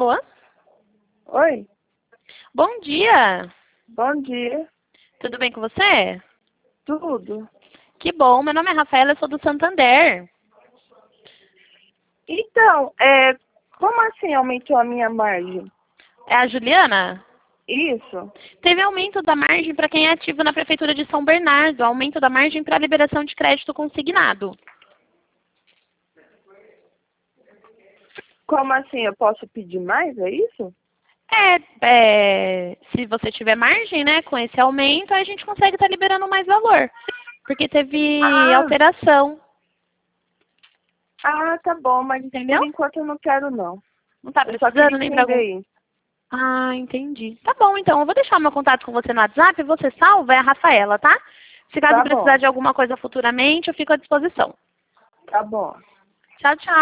Alô? Oi, Bom dia. bom dia. Tudo bem com você? Tudo. Que bom. Meu nome é Rafaela, eu sou do Santander. Então, como assim aumentou a minha margem? É a Juliana? Isso? Teve aumento da margem para quem é ativo na Prefeitura de São Bernardo. Aumento da margem para liberação de crédito consignado. Como assim? Eu posso pedir mais, é isso? Se você tiver margem, né, com esse aumento, a gente consegue estar liberando mais valor. Porque teve Ah, alteração, tá bom, mas entendeu? por enquanto eu não quero não. Não está Eu só queria precisando nem para algum... entender isso. Ah, entendi. Tá bom, então. Eu vou deixar meu contato com você no WhatsApp. Você salva, é a Rafaela, tá? Se caso Tá precisar bom, de alguma coisa futuramente, eu fico à disposição. tá bom. Tchau, tchau.